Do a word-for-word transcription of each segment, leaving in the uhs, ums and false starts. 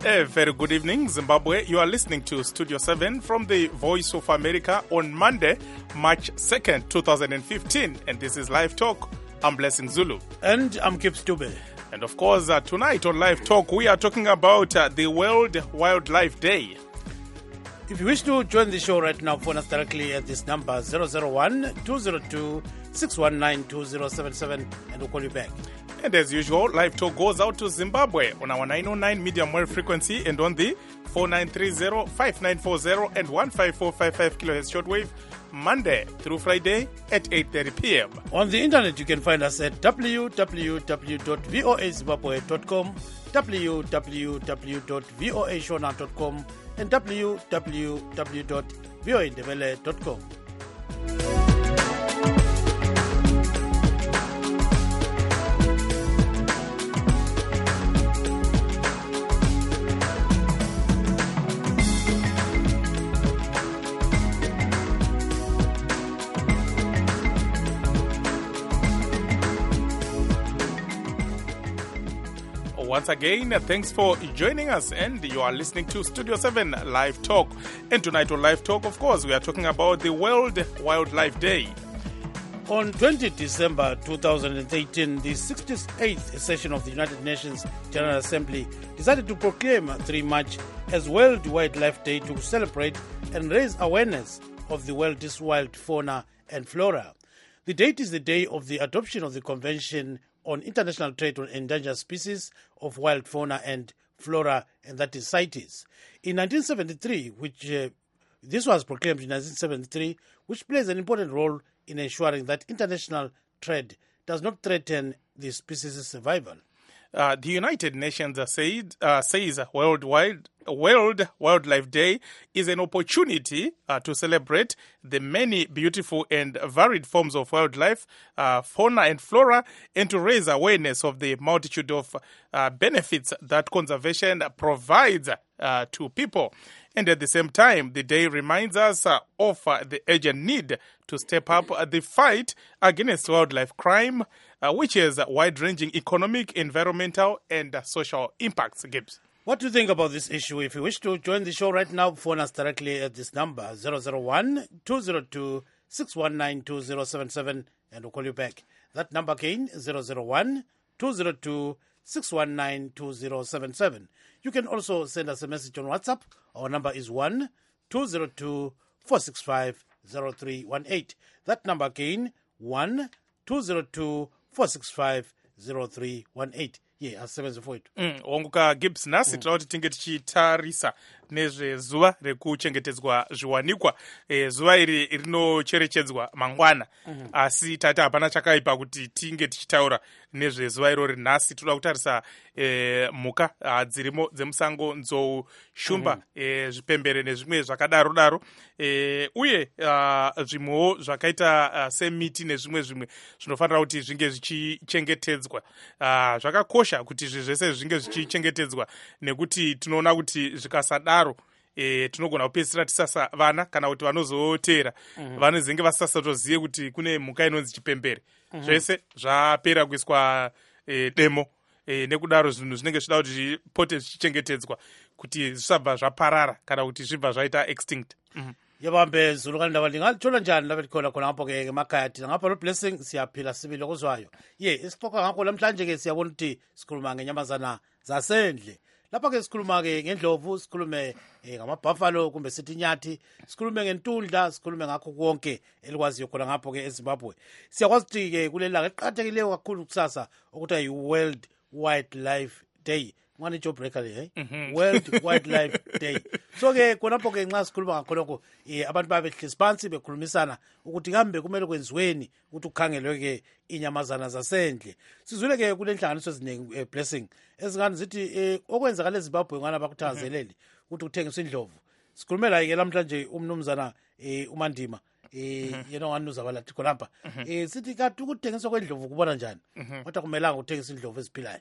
A very good evening, Zimbabwe. You are listening to Studio seven from the Voice of America on Monday, March second, twenty fifteen. And this is Live Talk. I'm Blessing Zulu. And I'm Kip Stube. And of course, uh, tonight on Live Talk, we are talking about uh, the World Wildlife Day. If you wish to join the show right now, phone us directly at this number zero zero one, two zero two, six one nine, two zero seven seven and we'll call you back. And as usual, Live Talk goes out to Zimbabwe on our nine oh nine medium wave frequency and on the four nine three zero, five nine four zero and one five four five five kilohertz shortwave, Monday through Friday at eight thirty p.m. On the internet, you can find us at w w w dot voa zimbabwe dot com, w w w dot voa shona dot com, and w w w dot voa ndebele dot com. Once again, thanks for joining us, and you are listening to Studio seven Live Talk. And tonight on Live Talk, of course, we are talking about the World Wildlife Day. On the twentieth of December two thousand eighteen, the sixty-eighth session of the United Nations General Assembly decided to proclaim three March as World Wildlife Day to celebrate and raise awareness of the world's wild fauna and flora. The date is the day of the adoption of the Convention on International Trade on Endangered Species of Wild Fauna and Flora, and that is CITES. In nineteen seventy-three, which uh, this was proclaimed in nineteen seventy-three, which plays an important role in ensuring that international trade does not threaten the species' survival. Uh, the United Nations uh, said, uh, says World, Wild, World Wildlife Day is an opportunity uh, to celebrate the many beautiful and varied forms of wildlife, uh, fauna and flora, and to raise awareness of the multitude of uh, benefits that conservation provides uh, to people. And at the same time, the day reminds us uh, of uh, the urgent need to step up uh, the fight against wildlife crime, uh, which has uh, wide-ranging economic, environmental, and uh, social impacts. Gibbs. What do you think about this issue? If you wish to join the show right now, phone us directly at this number, zero zero one, two zero two, six one nine, two zero seven seven, and we'll call you back. That number again, zero zero one, two zero two, six one nine, two zero seven seven. You can also send us a message on WhatsApp. Our number is one, two zero two, four six five, zero three one eight. That number again, one, two zero two, four six five, zero three one eight. Yeah, asebenze mfowethu. Mm, wanguka Gibbs nasi tinoda kuti tinge tichitarisa nezvezuva rekuchengetedzwa zviwanikwa. E, zuva iri rinocherechedzwa mangwana. Mm-hmm. Asi tati hapana chakaipa kuti tinge tichitaura nezvezuva irori. Nhasi toda kutarisa e, mhuka dzirimo dzemusango, nzou, shumba, mm-hmm. e, zvipembere nezvimwe zvakadaro daro. E, uye uh, zvimwewo zvakaita uh, semiti nezvimwe zvimwe zvinofanira kuti zvinge zvichichengetedzwa. Uh, zvakakosha kuti izvi zvese zvinge zvichichengetedzwa nekuti tinoona kuti zvikasadaro e, tinogona kupedzisira tisasa vana kana kuti vanozoteera mm-hmm. vanozenge vasasatozive kuti kune mhuka inonzi chipembere. Mm-hmm. Zvese zvapera kuiswa e, demo e, nekudaro zvinhu zvinenge zvida kuti zvipote zvichichengetedzwa kuti zvisabva zvaparara kana kuti zvibva zvaita extinct. Mm-hmm. Yabambe Zulu kana ndaba ndingathola njani lapha khona khona ngapho ke emakhaya thina ngapha lo Blessing siyaphila sibili okuzwayo. Ye isixoxa ngakho namhlanje ke siyabona ukuthi sikhuluma ngenyamazana zasendle. Lapha ke sikhuluma ke ngendlovu, sikhulume ngama buffalo kumbe sithi nyathi, sikhulume ngentundla, sikhulume ngakho konke elikwaziyo khona ngapho ke eZimbabwe. Siyakwazi ukuthi ke kulelanga eqhathekileyo kakhulu kusasa ukuthi ayi World Wildlife Day. Ngani job breaker le, eh? Mm-hmm. World Wildlife Day. So ke khonapho ke nxa sikhuluma ngakho eh abantu babehlisi phansi bekhulumisana ukuthi kambe kumele kwenziweni ukuthi ukhangelwe ke inyamazana zasendle. Sizule ke kulenhlanganiso eziningi eh, Blessing ezingani zithi eh okwenzakala eZimbabwe ngana bakuthakazeleli ukuthi uthengiswe indlovu. Sikhulumela ke namhlanje umnumzana eh uMandima eh yena wanuza balathi khonapha. Eh sithi kanti ukuthengiswa kwendlovu kubona njani? Kodwa kumelanga uthengisa indlovu eziphilayo.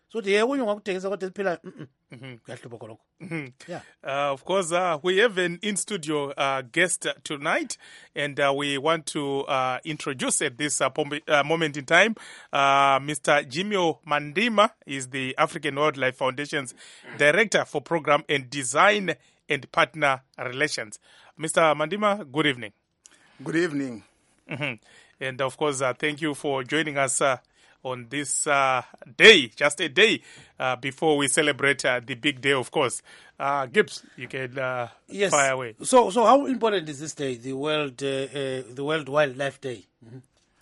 so the okunye ungakutengisa kodwa liphila kuyahlupha khonokho. Yeah. Uh, of course, uh, we have an in-studio uh, guest tonight, and uh, we want to uh, introduce at this uh, pom- uh, moment in time uh, Mister Jimio Mandima is the African Wildlife Foundation's Director for Program and Design and Partner Relations. Mister Mandima, good evening. Good evening. Mm-hmm. And of course, uh, thank you for joining us uh, on this uh, day, just a day uh, before we celebrate uh, the big day, of course. Uh, Gibbs, you can uh, yes. fire away. So, so how important is this day, the World, uh, uh, the World Wildlife Day? Mm-hmm.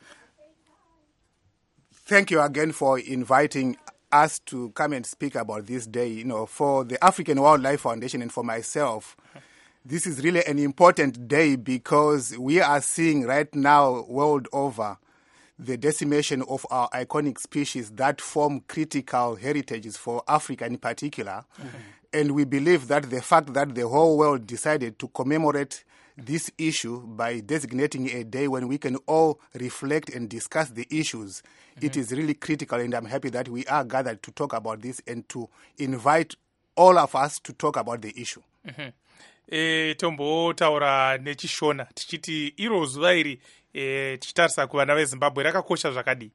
Thank you again for inviting us to come and speak about this day. You know, for the African Wildlife Foundation and for myself, this is really an important day because we are seeing right now world over the decimation of our iconic species that form critical heritages for Africa in particular. Mm-hmm. And we believe that the fact that the whole world decided to commemorate this issue by designating a day when we can all reflect and discuss the issues, mm-hmm. it is really critical, and I'm happy that we are gathered to talk about this and to invite all of us to talk about the issue. Mm-hmm. E, tombotaura nechishona tichiti iro zuva iri e, tichitarisa kuvana vezimbabwe rakakosha zvakadii?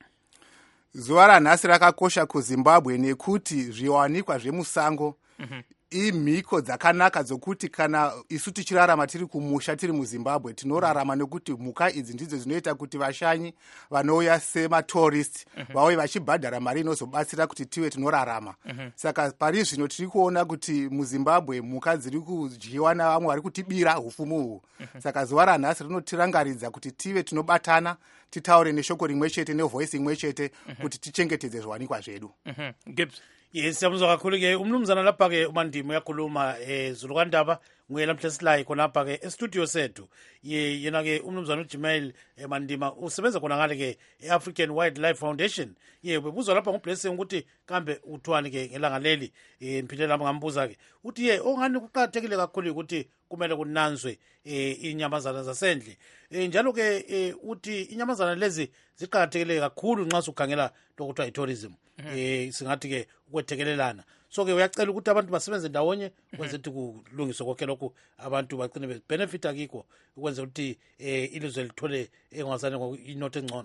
Zuva ranhasi rakakosha kuzimbabwe nekuti zviwanikwa zvemusango mm-hmm. imhiko dzakanaka dzokuti kana isu tichirarama tiri kumusha tiri muzimbabwe tinorarama nekuti mhuka idzi ndidzo dzinoita kuti vashanyi vanouya sematourist mm-hmm. vauye vachibhadhara mari inozobatsira kuti tive tinorarama mm-hmm. saka pari zvino tiri kuona kuti muzimbabwe mhuka dziri kudyiwa navamwe vari kutibira hupfumu uhu mm-hmm. saka zuva ranhasi rinotirangaridza kuti tive tinobatana titaure neshoko rimwe chete nevhoisi imwe chete mm-hmm. kuti tichengetedze zviwanikwa zvedu. Mm-hmm. Gibbs. Yes, siyabuzwa kakhulu ke umnumzana lapha ke uMandima uyakhuluma eh Zulu kaNdaba nguye lamhla silayi khona lapha ke e-studio sethu ye yena ke umnumzana uJimel Mandima usebenza khona ngale ke e-African Wildlife Foundation. Ye bebuzwa lapha nguBlessing ukuthi kambe uthwani ke ngelanga leli eh mphile lapha ngambuza ke uthi ye ongani kuqhathekile kakhulu ukuthi kumele kunanzwe eh inyamazana zasendle eh njalo ke eh uthi inyamazana lezi ziqhathekile kakhulu nxa sukhangela lokuthiwa i-tourism. Eh singathi ke ukwethekelelana so ke uyacela ukuthi abantu basebenze ndawonye kwenze ukuthi kulungiswe konke lokhu abantu bagcine bebenefita kiko ukwenza ukuthi eh ilizwe lithole engazane ngoinothe engcono.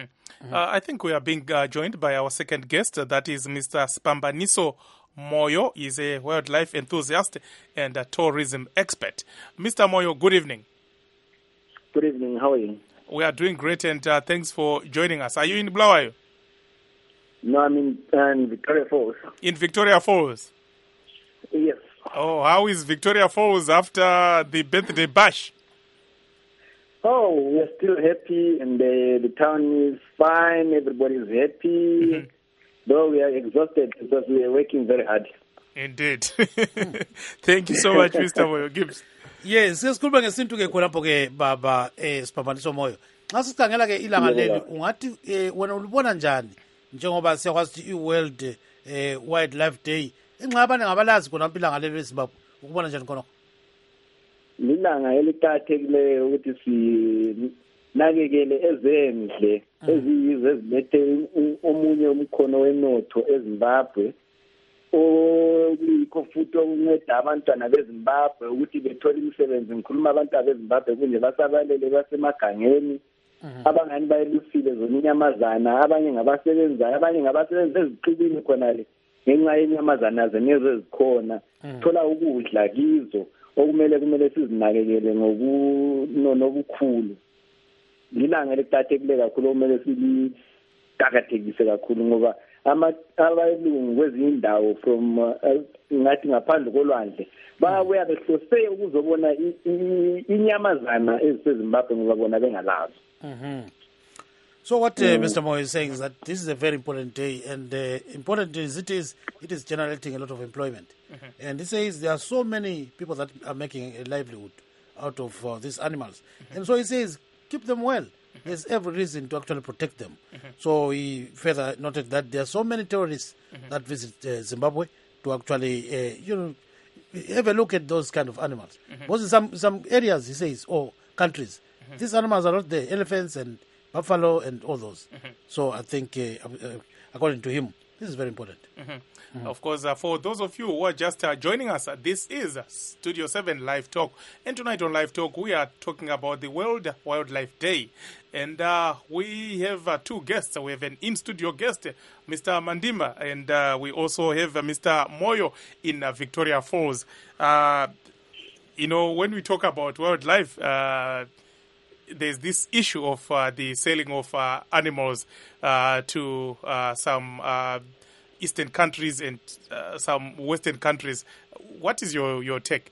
I think we are being uh, joined by our second guest, uh, that is Mister Spambaniso Moyo. He's a wildlife enthusiast and a tourism expert. Mister Moyo, good evening. Good evening. How are you? We are doing great, and uh, thanks for joining us. Are you in Bulawayo? No, I'm in, uh, in Victoria Falls. In Victoria Falls? Yes. Oh, how is Victoria Falls after the birthday bash? Oh, we're still happy, and the, the town is fine. Everybody is happy. Mm-hmm. Though we are exhausted because we are working very hard. Indeed. Thank you so much, Mister Moyo Gibbs. Yes, sesikhuluma ngesintu ke khonapho ke baba eh Spambaniso Moyo. Xa sikhangela ke ilanga leli ungathi wena ulibona njani njengoba siyakwazi ukuthi i-World eh Wildlife Day ingxabane ngabalazi khona ilanga leli eZimbabwe ukubona njani khona? Lilanga eliqhathekileyo ukuthi sinakekele ezendle eziyizo ezilethe omunye umkhono wenotho eZimbabwe okuyikho futhi okunceda abantwana beZimbabwe ukuthi bethole imisebenzi. Ngikhuluma abantwana beZimbabwe kunje basabalele basemagangeni abangani bayelusile zona inyamazana, abanye ngabasebenzayo, abanye ngabasebenza eziqibini khonale ngenxa yenyamazana zenezo ezikhona thola ukudla kizo okumele kumele sizinakekele ngobunono obukhulu. Lilanga eliqhathekile kakhulu okumele siliqhakathekise kakhulu ngoba abalungu kwezinye indawo from ngathi ngaphandle kolwandle babuya behlose ukuzobona inyamazana ezisezimbabwe ngoba bona bengalazo. So what uh, mm. Mister Moyo is saying is that this is a very important day, and uh, important as it is, it is generating a lot of employment. Mm-hmm. And he says there are so many people that are making a livelihood out of uh, these animals. Mm-hmm. And so he says, keep them well. Mm-hmm. There's every reason to actually protect them. Mm-hmm. So he further noted that there are so many tourists mm-hmm. that visit uh, Zimbabwe to actually, uh, you know, have a look at those kind of animals. Mm-hmm. Because in some, some areas, he says, or countries, mm-hmm. these animals are not there, elephants and buffalo and all those. Mm-hmm. So I think, uh, uh, according to him, this This is very important. Mm-hmm. Mm-hmm. Of course, uh, for those of you who are just uh, joining us, uh, this is uh, Studio seven Live Talk. And tonight on Live Talk, we are talking about the World Wildlife Day. And uh, we have uh, two guests. We have an in-studio guest, uh, Mister Mandima, and uh, we also have uh, Mister Moyo in uh, Victoria Falls. Uh, you know, when we talk about wildlife, uh, there's this issue of uh, the selling of uh, animals uh, to uh, some uh, Eastern countries and uh, some Western countries. What is your, your take?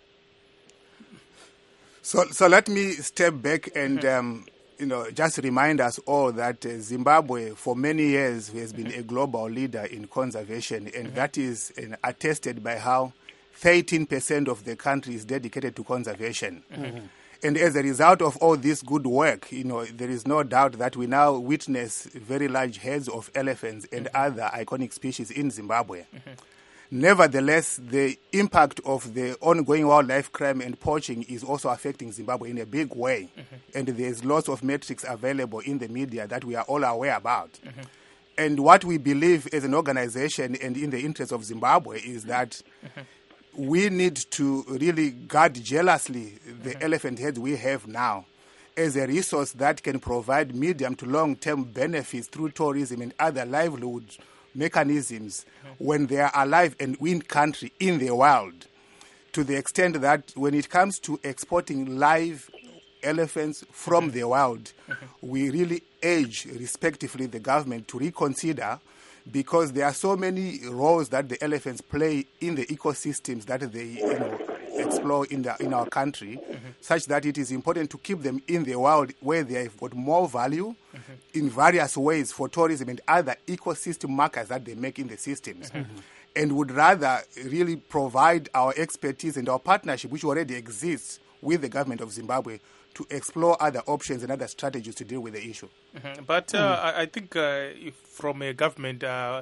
So, so let me step back and mm-hmm. um, you know, just remind us all that uh, Zimbabwe, for many years, has been mm-hmm. a global leader in conservation, and mm-hmm. that is uh, attested by how thirteen percent of the country is dedicated to conservation. Mm-hmm. And as a result of all this good work, you know, there is no doubt that we now witness very large herds of elephants and mm-hmm. other iconic species in Zimbabwe. Mm-hmm. Nevertheless, the impact of the ongoing wildlife crime and poaching is also affecting Zimbabwe in a big way. Mm-hmm. And there's lots of metrics available in the media that we are all aware about. Mm-hmm. And what we believe as an organization and in the interest of Zimbabwe is that mm-hmm. we need to really guard jealously the mm-hmm. elephant heads we have now as a resource that can provide medium to long-term benefits through tourism and other livelihood mechanisms mm-hmm. when they are alive and in country, in the wild, to the extent that when it comes to exporting live elephants from mm-hmm. the wild, mm-hmm. we really urge, respectively, the government to reconsider, because there are so many roles that the elephants play in the ecosystems that they you know, explore in, the, in our country, mm-hmm. such that it is important to keep them in the wild where they have got more value mm-hmm. in various ways for tourism and other ecosystem markers that they make in the systems. Mm-hmm. And would rather really provide our expertise and our partnership, which already exists with the government of Zimbabwe, to explore other options and other strategies to deal with the issue. Mm-hmm. But uh, mm. I, I think uh, if from a government uh,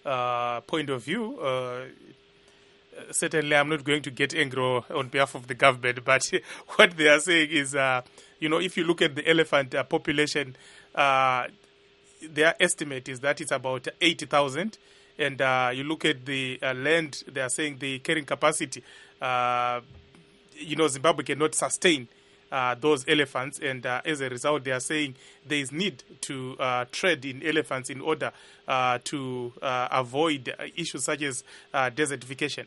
uh, point of view, uh, certainly I'm not going to get angry on behalf of the government, but what they are saying is, uh, you know, if you look at the elephant uh, population, uh, their estimate is that it's about eighty thousand. And uh, you look at the uh, land, they are saying the carrying capacity, uh, you know, Zimbabwe cannot sustain Uh, those elephants, and uh, as a result, they are saying there is need to uh, trade in elephants in order uh, to uh, avoid issues such as uh, desertification.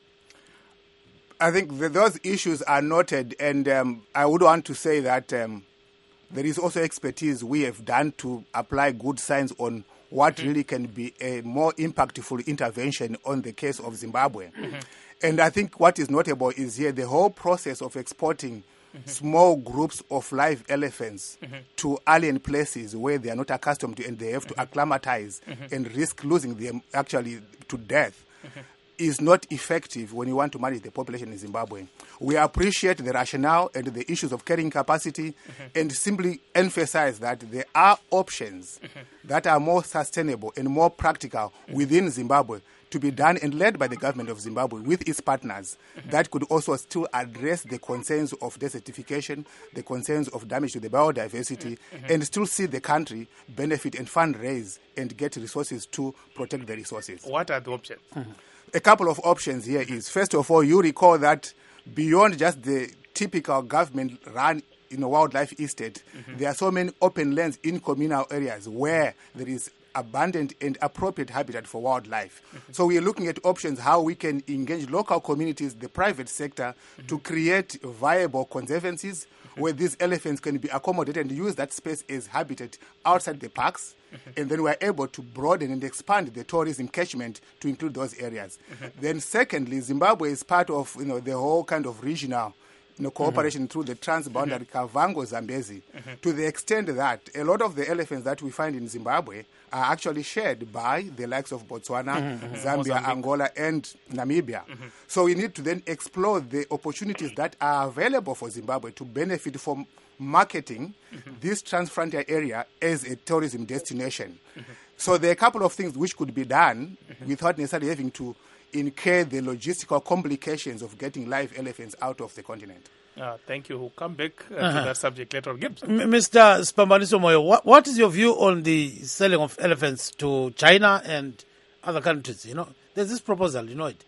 I think that those issues are noted, and um, I would want to say that um, there is also expertise we have done to apply good science on what mm-hmm. really can be a more impactful intervention on the case of Zimbabwe. Mm-hmm. And I think what is notable is here the whole process of exporting Mm-hmm. small groups of live elephants mm-hmm. to alien places where they are not accustomed to, and they have to mm-hmm. acclimatize mm-hmm. and risk losing them actually to death mm-hmm. is not effective when you want to manage the population in Zimbabwe. We appreciate the rationale and the issues of carrying capacity mm-hmm. and simply emphasize that there are options mm-hmm. that are more sustainable and more practical mm-hmm. within Zimbabwe to be done and led by the government of Zimbabwe with its partners mm-hmm. that could also still address the concerns of desertification, the concerns of damage to the biodiversity, mm-hmm. and still see the country benefit and fundraise and get resources to protect the resources. What are the options? Mm-hmm. A couple of options here is, first of all, you recall that beyond just the typical government-run in a wildlife estate, mm-hmm. there are so many open lands in communal areas where there is abundant and appropriate habitat for wildlife. Mm-hmm. So we are looking at options how we can engage local communities, the private sector, mm-hmm. to create viable conservancies mm-hmm. where these elephants can be accommodated and use that space as habitat outside the parks. Mm-hmm. And then we're able to broaden and expand the tourism catchment to include those areas. Mm-hmm. Then secondly, Zimbabwe is part of you know the whole kind of regional You know, cooperation mm-hmm. through the transboundary mm-hmm. Kavango Zambezi, mm-hmm. to the extent that a lot of the elephants that we find in Zimbabwe are actually shared by the likes of Botswana, mm-hmm. Zambia, Mozambique. Angola, and Namibia. Mm-hmm. So we need to then explore the opportunities that are available for Zimbabwe to benefit from marketing mm-hmm. this transfrontier area as a tourism destination. Mm-hmm. So there are a couple of things which could be done mm-hmm. without necessarily having to incur the logistical complications of getting live elephants out of the continent. Uh, thank you. We'll come back uh, Uh-huh. to that subject later on. Gibbs. M- Mister Spambaniso Moyo, what, what is your view on the selling of elephants to China and other countries, you know. There's this proposal, you know it.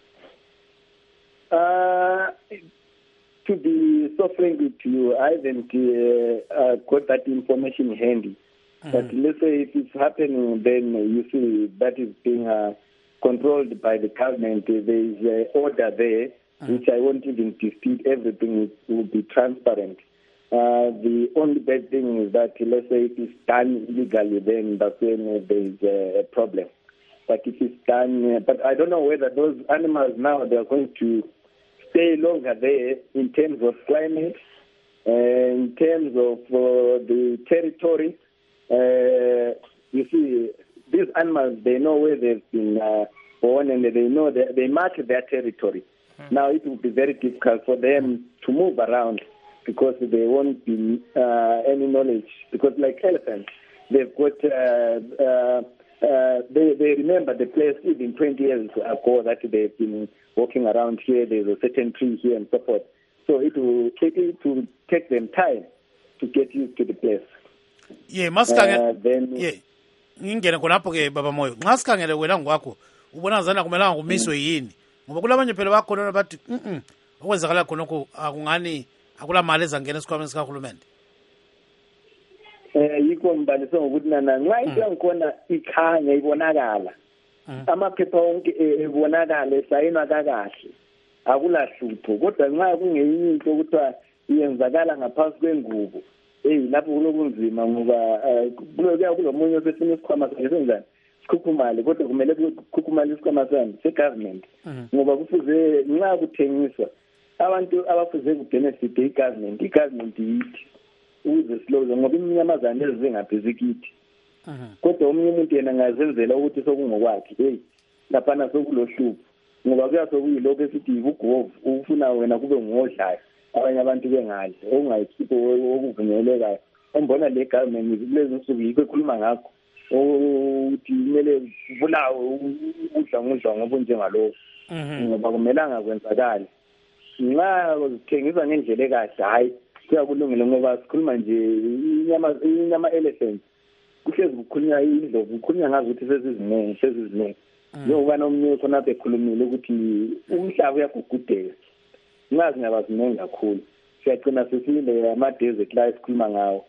Uh, to be so frank with you, I haven't uh, uh, got that information handy. Mm-hmm. But let's say if it's happening, then you see that is being uh, controlled by the government. There is an order there, mm-hmm. which I won't even dispute. Everything will be transparent. Uh, the only bad thing is that, let's say, if it's done illegally, then that's when uh, there is a, a problem. But if it's done, uh, but I don't know whether those animals now, they're going to stay longer there in terms of climate, uh, in terms of uh, the territory. Uh, you see, these animals, they know where they've been uh, born and they know that they mark their territory. Mm-hmm. Now it will be very difficult for them to move around because there won't be uh, any knowledge. Because like elephants, they've got, uh, uh, uh, they, they remember the place even twenty years ago that they've been walking around here. There's a certain tree here and so forth. So it will, it will take them time to get used to the place. Yeah, masikangela. Uh, then yeah. Ngingena khonapho ke baba Moyo. Nxa sikhangele wena ngokwakho, ubona zana kumelanga kumiswe yini? Ngoba kulabanye phela bakhona bathi, "Mhm, okwenzakala khonokho akungani akula mali ezangena esikhwameni sikahulumende." Eh yiko mbaniso ngokuthi nana nxa into yangikhona ikhanya ibonakala. Amaphepha wonke ebonakala esayinwa kakahle. Akulahlupho. Kodwa nxa kungenye into ukuthiwa iyenzakala ngaphansi kwengubo. Hey, lapho kulokunzima ngoba kulokuya kulomunye osefuna isikhwama sakhe senjani sikhukhumali kodwa kumele kukhukhumali isikhwama sami se-government ngoba kufuze nxa kuthengiswa abantu abafuze kubenefite i-government i-government yithi ukuze siloze ngoba iminyamazane ezingaphizi kithi kodwa omunye umuntu yena ngazenzela ukuthi sokungokwakhe hey laphana sokulohlupho ngoba kuyasokuyilokho esithi yibugovu ufuna wena kube ngodlayo abanye abantu bengadli okungayikhipho okuvunyelekayo ombona le government kulezi nsuku yikho ekhuluma ngakho ukuthi kumele kubulawe udla ngudla ngoba njengalokho ngoba kumelanga kwenzakala nxa zithengisa ngendlela ekahle hayi kuyakulungile ngoba sikhuluma nje inyama inyama elephant kuhlezi kukhulunywa indlovu kukhulunywa ngazo ukuthi seziziningi seziziningi njengoba nomnye khonapha ekhulumile ukuthi umhlaba uyagugudeka ngazi ngabaziningi kakhulu siyagcina sesile ama-desert la esikhuluma ngawo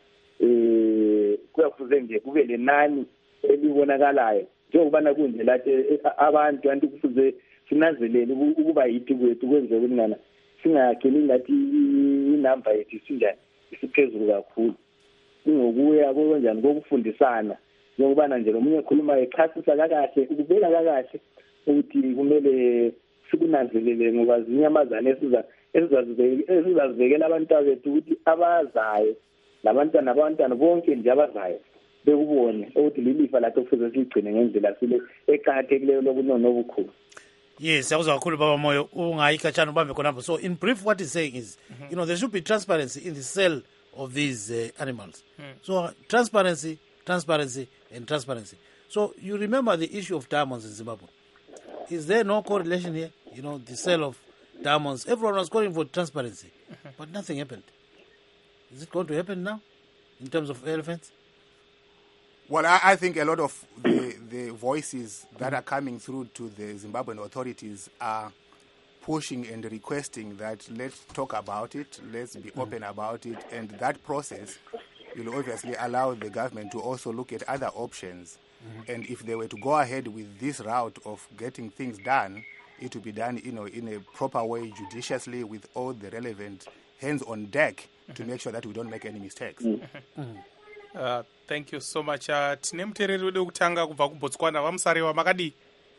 eh kuyafuze nje kube lenani elibonakalayo njengobana kunje lathi abantu anti kufuze sinanzelele ukuba yithi kwethu kwenze kunana singakheli ngathi inamba yethu sinjani isiphezulu kakhulu ngokuya konjani kokufundisana njengobana nje lomunye ekhuluma echasisa kakahle ukubeka kakahle ukuthi kumele sikunanzelele ngoba zinyamazane esiza esizazibekela abantwana bethu ukuthi abazayo labantwana abantwana bonke nje abazayo bekubone ukuthi lilifa lakhe kufuze sigcine ngendlela sile eqhathekileyo lokunono obukhulu. Yes, yakuzwa kakhulu baba Moyo ungayikhatshana ubambe khonapho. So in brief what he's saying is mm-hmm. you know there should be transparency in the sale of these uh, animals. Mm. So uh, transparency, transparency and transparency. So you remember the issue of diamonds in Zimbabwe. Is there no correlation here? You know, the sale of diamonds. Everyone was calling for transparency, mm-hmm. but nothing happened. Is it going to happen now in terms of elephants? Well, I, I think a lot of the, the voices that are coming through to the Zimbabwean authorities are pushing and requesting that let's talk about it, let's be mm-hmm. open about it, and that process will obviously allow the government to also look at other options. Mm-hmm. And if they were to go ahead with this route of getting things done, it will be done, you know, in a proper way, judiciously, with all the relevant hands on deck mm-hmm. to make sure that we don't make any mistakes. Mm-hmm. Uh, thank you so much. Uh, tine mutereri wedu kutanga kubva kuBotswana vamusarewa makadi.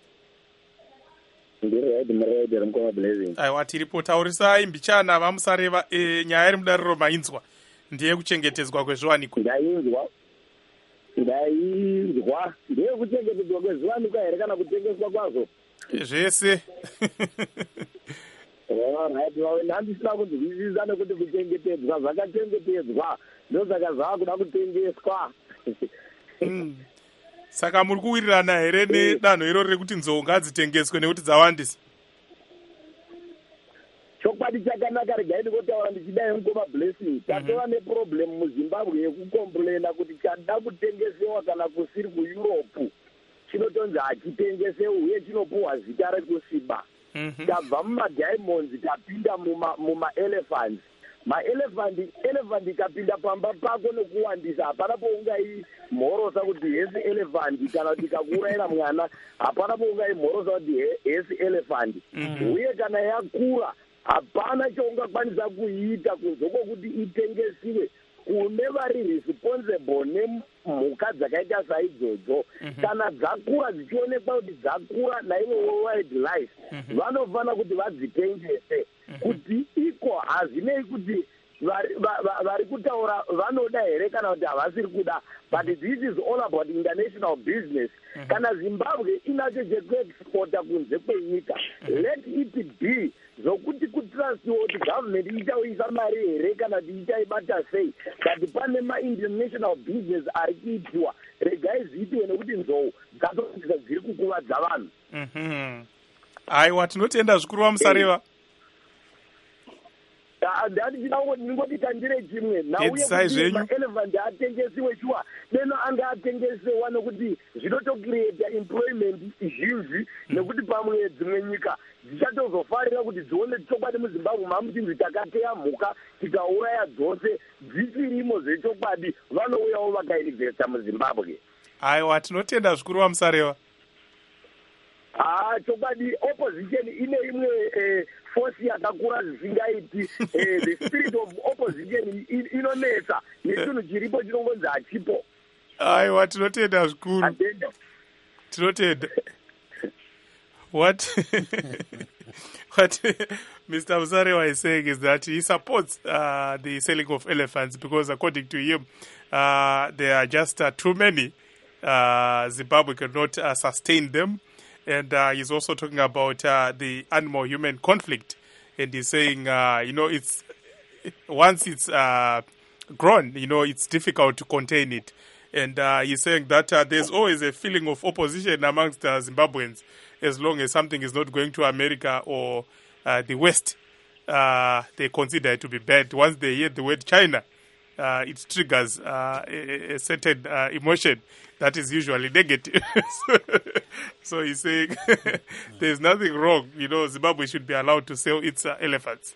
Aiwa tiripo taurisai mbichana vamusareva e, nyaya iri mudariro mainzwa ndiye kuchengetedzwa kwezviwanikwa. Ndainzwa. Ndainzwa. Ndiye kuchengetedzwa kwezviwanikwa here kana kutengeswa kwazvo. Zvese. Handisina kunzwisisa nekuti kuchengetedzwa zvakachengetedzwa ndosaka zvakuda kutengeswa. Saka muri kuwirirana here nedanho iroro rekuti nzou ngadzitengeswe nekuti dzawandisa? Chokwadi chakanaka regai ndikotaura ndichidai mukoma blessing tatova neproblem muZimbabwe yekukomplaina kuti chada kutengesewa kana kusiri kuEurope chinoto chinotonzi hachitengese uye chinopuhwa zita rekusiba. Tabva mumadiamonds tapinda mumaelephants. Maelephant elephant ikapinda pamba pako nokuwandisa hapana poungaimhorosa kuti hesi elephant kana kuti ikakuraira mwana hapana poungaimhorosa kuti hesi elephant. Uye kana yakura hapana chaungakwanisa kuiita kunze kwokuti itengesiwe kune vari responsible nemhuka dzakaita saidzodzo. Kana dzakura dzichionekwa kuti dzakura naivo wildlife vanofana kuti vadzitengese kuti iko hazvinei kuti vari kutaura vanoda here kana kuti havasiri kuda, but this is all about international business. Kana Zimbabwe inacho chekuexporta kunze kwenyika, let it be zvokuti kutrustiwa kuti government ichauyisa mari here kana kuti ichaibata sei, kati pane ma-international business ari kuitiwa regai zviitiwe nekuti nzou dzatoisa dziri kukuvadza vanhu. Aiwa, tinotenda zvikuru vamusareva. Ndati ndingoti tandire chimwe nauye kuti maelephant atengesiwe shuwa deno anga atengesewa nokuti zvinotocreata employment zhinji nekuti pamwe dzimwe nyika dzichatozofarira kuti dzione chokwadi muZimbabwe mamuchinzi takateya mhuka tikauraya dzose dzisirimo zvechokwadi vanouyawo vakainvesta muZimbabwe. Aiwa, tinotenda zvikuru vamusareva. Ah, chokwadi opposition ine imwe eh, force yakakura zvisingaiti. eh, the spirit of opposition inonetsa nechinhu chiripo chinongonzi hachipo. Aiwa, tinotenda zvikuru. Tinotenda. What what Mister Musareva is saying is that he supports uh, the selling of elephants because, according to him, uh, there are just uh, too many. Uh, Zimbabwe cannot uh, sustain them. And uh, he's also talking about uh, the animal-human conflict. And he's saying, uh, you know, it's once it's uh, grown, you know, it's difficult to contain it. And uh, he's saying that uh, there's always a feeling of opposition amongst uh, Zimbabweans as long as something is not going to America or uh, the West. Uh, they consider it to be bad. Once they hear the word China, uh, it triggers uh, a, a certain uh, emotion that is usually negative. So he's saying there's nothing wrong. You know, Zimbabwe should be allowed to sell its uh, elephants.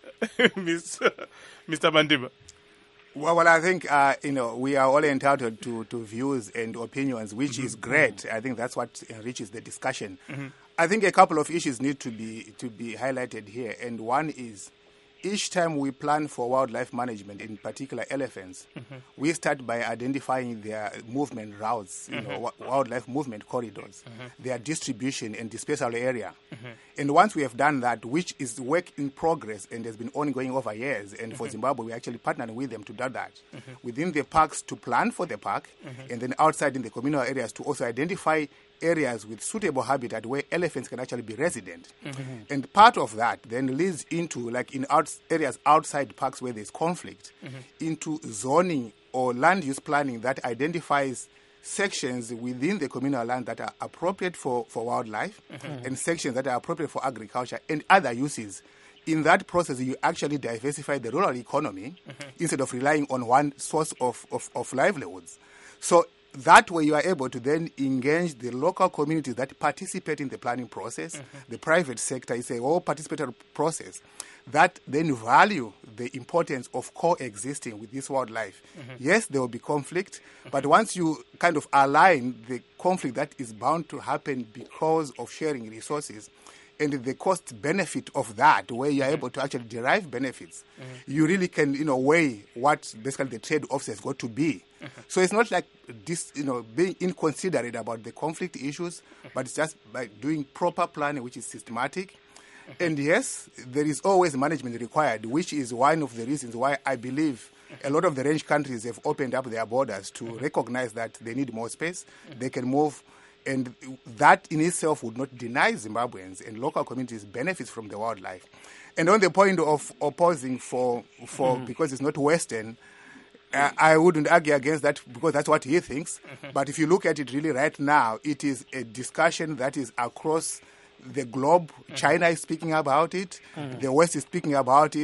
Mister Mandiba. Well, well, I think, uh, you know, we are all entitled to, to views and opinions, which mm-hmm. is great. I think that's what enriches the discussion. Mm-hmm. I think a couple of issues need to be to be highlighted here. And one is, each time we plan for wildlife management, in particular elephants, mm-hmm. we start by identifying their movement routes, you mm-hmm. know, w- wildlife movement corridors, mm-hmm. their distribution and dispersal area. Mm-hmm. And once we have done that, which is work in progress and has been ongoing over years, and mm-hmm. for Zimbabwe, we're actually partnering with them to do that. Mm-hmm. Within the parks, to plan for the park, mm-hmm. and then outside in the communal areas to also identify areas with suitable habitat where elephants can actually be resident. Mm-hmm. And part of that then leads into, like in out areas outside parks where there's conflict, mm-hmm. into zoning or land use planning that identifies sections within the communal land that are appropriate for, for wildlife, mm-hmm. and sections that are appropriate for agriculture and other uses. In that process, you actually diversify the rural economy, mm-hmm. instead of relying on one source of, of, of livelihoods. So that way you are able to then engage the local communities that participate in the planning process, mm-hmm. the private sector. It's a whole participatory process that then value the importance of coexisting with this wildlife. Mm-hmm. Yes, there will be conflict, mm-hmm. but once you kind of align the conflict that is bound to happen because of sharing resources and the cost benefit of that, where you're mm-hmm. able to actually derive benefits, mm-hmm. you really can, you know, weigh what basically the trade-offs has got to be. Mm-hmm. So it's not like this, you know, being inconsiderate about the conflict issues, mm-hmm. but it's just by doing proper planning, which is systematic. Mm-hmm. And yes, there is always management required, which is one of the reasons why I believe mm-hmm. a lot of the range countries have opened up their borders to mm-hmm. recognize that they need more space, mm-hmm. they can move. And that in itself would not deny Zimbabweans and local communities benefits from the wildlife. And on the point of opposing for, for mm-hmm. because it's not Western, uh, I wouldn't argue against that because that's what he thinks. Mm-hmm. But if you look at it really right now, it is a discussion that is across the globe. Mm-hmm. China is speaking about it. Mm-hmm. The West is speaking about it.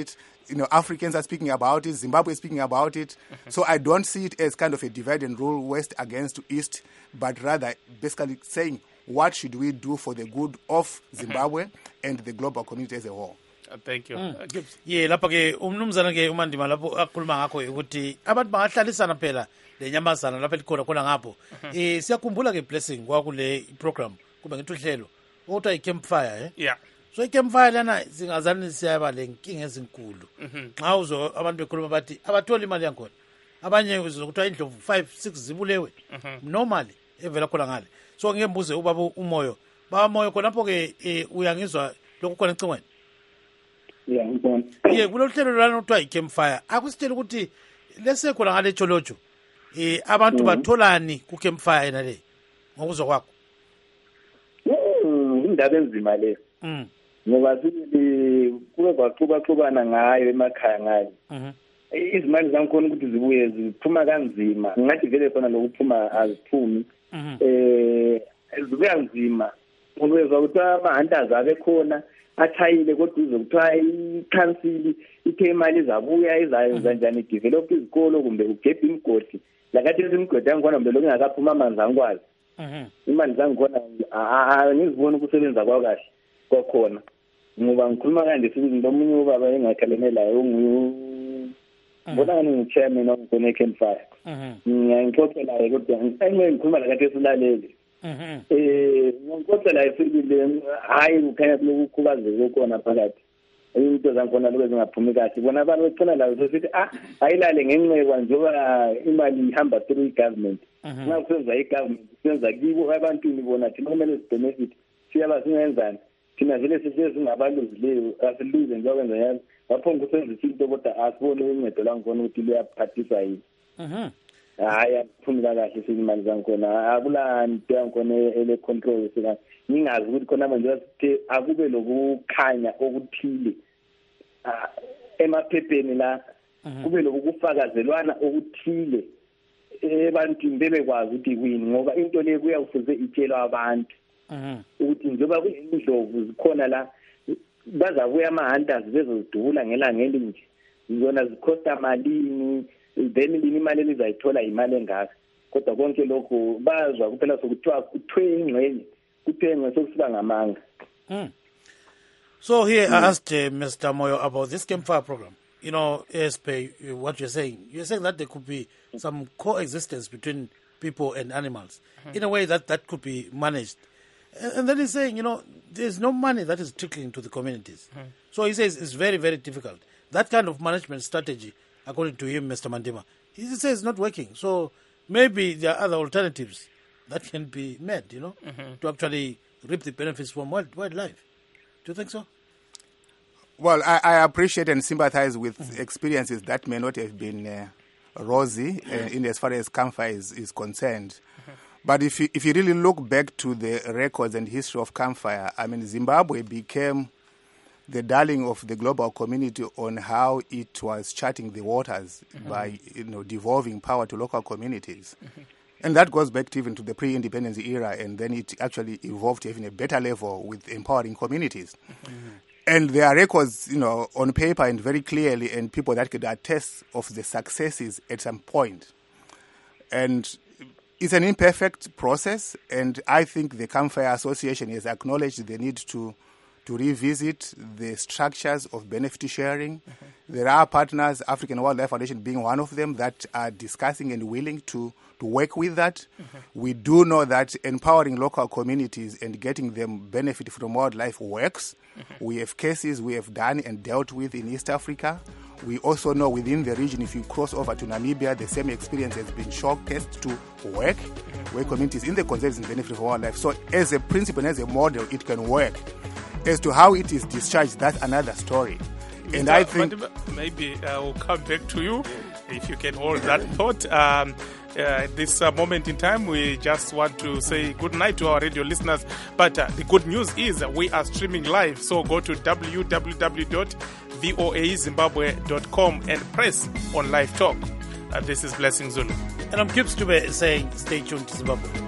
you know, Africans are speaking about it, Zimbabwe is speaking about it. Mm-hmm. So I don't see it as kind of a divide and rule, West against East, but rather basically saying what should we do for the good of Zimbabwe mm-hmm. and the global community as a whole. Uh, thank you. Mm. Uh, yeah, lapha ke umnumzana ke uMandima lapho akhuluma ngakho ukuthi abantu bangahlalisana phela lenyamazana lapha likhona khona ngapho. Eh siyakhumbula ke Blessing kwakule program kube ngithi uhlelo okuthiwa i-campfire eh. Yeah. So i-campfire lana singazani siyaba lenkinga ezinkulu. Xa uzo abantu bekhuluma bathi abatholi imali yakhona. Abanye uzokuthiwa indlovu five six zibulewe. Normally evela khona ngale. So ngembuze ubaba umoyo. Baba moyo khonapho ke uyangizwa lokho khona ecingweni. Yeah, ngibona. Yeah, kulolu hlelo lana kuthiwa i-campfire. Akusitshela ukuthi lesekhona ngale tsholotsho. Eh abantu batholani ku campfire na le. Ngokuzwa kwakho. Mm, indaba enzima le. Mm. Ngoba sithi kube kwaxubaxubana ngayo emakhaya ngayo. Mhm. Izimali zangikhona ukuthi zibuye ziphuma kanzima. Ngathi vele khona lokuphuma aziphumi. Eh zibuya nzima. Ngoba ukuthi ama-hunters abekhona athayile kodwa uzokuthiwa i-council ithe imali izabuya izayenza njani develop izikolo kumbe ugebhe imigodi. Lakathi imigodi yangikhona mbe lokhu ingakaphuma amanzi angikwazi. Mhm. Imali zangikhona angizibona ukusebenza kwa kahle kwakhona. Ngoba ngikhuluma kanje sithi nomunye ubaba engakhalemelayo onguye ngibona ngani ngi-chairman of the campfire. Mhm. Ngiyangixoxela kodwa ngicela ngikhuluma lakathi esilalele. Mhm. Eh ngixoxela esibile hayi ukhanya lokukhubazeka okona phakathi. Into zangikhona lokho zingaphumi kahle. Bona abantu becela lawo sithi ah ayilale ngenxeba njengoba imali ihamba through government. Ngakusenza i-government senza kibo abantu nibona thina kumele sibenefit siyaba singenzani. Thina vele sisize singabaluzileyo asiluze njengoba kwenza yazi lapho ngisenza into kodwa asibone uncedo la ngibona ukuthi liyaphathisa yini. Mhm. Hayi akuphumula kahle sizimali zangikhona akula nto yangikhona ele control sika ngingazi ukuthi khona manje wasithe akube lokukhanya okuthile emaphepheni la kube lokufakazelwana okuthile ebantwini bebekwazi ukuthi kwini ngoba into le kuyakufuze itshelwa abantu ukuthi njengoba kuyindlovu zikhona la bazabuya ama-hunters bezozidubula ngelanga elinje zona zikhosta malini then imali elizayithola imali engaka kodwa konke lokho bazwa kuphela sokuthiwa kuthwe ingxenye kuthengwe sokusiba ngamanga. So here I asked uh, Mister Moyo about this campfire program. You know, as per what you're saying, you're saying that there could be some coexistence between people and animals in a way that that could be managed. And then he's saying, you know, there's no money that is trickling to the communities. Mm. So he says it's very, very difficult. That kind of management strategy, according to him, Mister Mandima, he says it's not working. So maybe there are other alternatives that can be made, you know, mm-hmm. to actually reap the benefits from wild, wildlife. Do you think so? Well, I, I appreciate and sympathize with mm-hmm. experiences that may not have been uh, rosy uh, in as far as campfire is, is concerned. Mm-hmm. But if you, if you really look back to the records and history of campfire, I mean, Zimbabwe became the darling of the global community on how it was charting the waters mm-hmm. by, you know, devolving power to local communities. Mm-hmm. And that goes back to even to the pre-independence era, and then it actually evolved to even a better level with empowering communities. Mm-hmm. And there are records, you know, on paper and very clearly, and people that could attest of the successes at some point. And it's an imperfect process, and I think the Campfire Association has acknowledged the need to to revisit the structures of benefit sharing. Mm-hmm. There are partners, African Wildlife Foundation being one of them, that are discussing and willing to, to work with that. Mm-hmm. We do know that empowering local communities and getting them benefit from wildlife works. Mm-hmm. We have cases we have done and dealt with in East Africa. We also know within the region, if you cross over to Namibia, the same experience has been showcased to work, mm-hmm. where communities in the conservation benefit of wildlife. So as a principle and as a model, it can work. As to how it is discharged, that's another story. And uh, I think maybe I will come back to you if you can hold that thought. Um, uh, at this uh, moment in time, we just want to say good night to our radio listeners. But uh, the good news is uh, we are streaming live. So go to w w w dot voa zimbabwe dot com and press on live talk. Uh, this is Blessing Zulu. And I'm Kip Stube saying stay tuned to Zimbabwe.